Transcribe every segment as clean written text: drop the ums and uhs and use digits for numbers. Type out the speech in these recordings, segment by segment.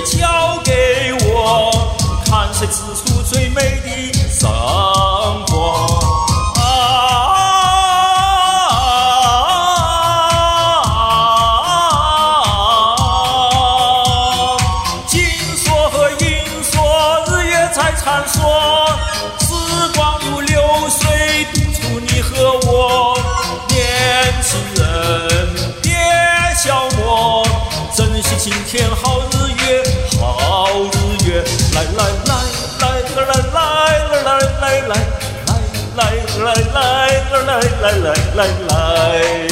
交给我，看谁织出最美的生活。金锁和银锁，日月在闪烁，时光如流水，督促你和我。年轻人别消磨，珍惜今天好日月，好日月，来来来来来来来来来来来来来来来。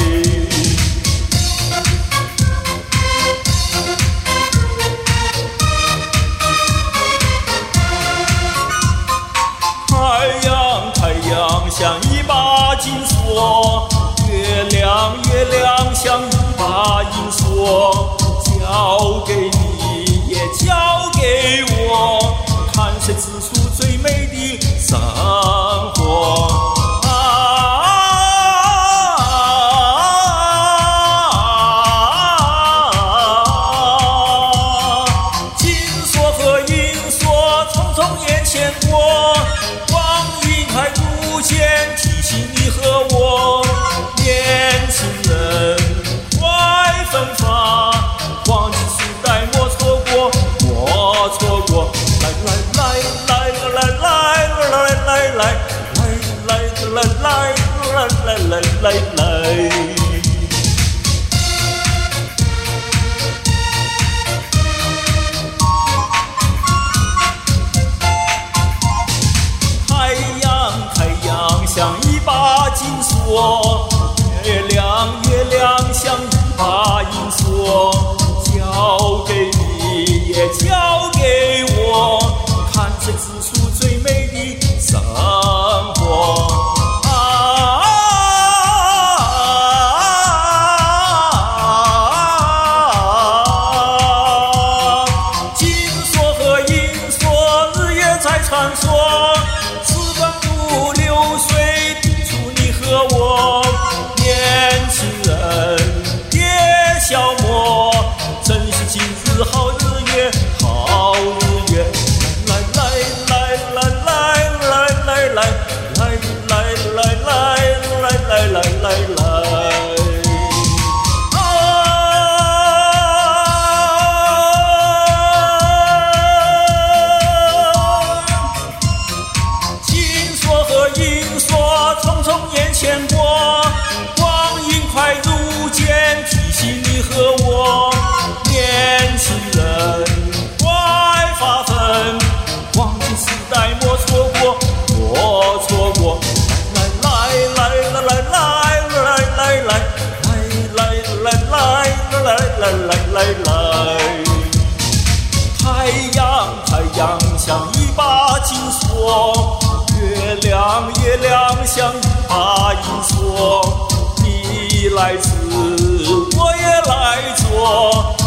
太阳像一把金锁，月亮像一把银锁，交给你也交给我，看谁织出最美的生活。金锁和银锁匆匆眼前过，还如剑提醒你和我，年轻人快奋发，黄金时代莫错过，莫错过。来来来来来来来来来来来来来。像一把金锁，月亮像一把银锁，交给你也交给我，看谁织出最美的生活。金锁和银锁，日月在穿梭，年轻人别消磨，珍惜今日好日月，好日月，来来来来来来来来来来来来来来。金锁和银锁匆匆眼前过，快如剑提醒你和我，年轻人快发奋，黄金时代莫错过，莫错过。来来来来来来来来来来来来来。太阳像一把金锁，月亮像一把银锁。你来织，我也来做，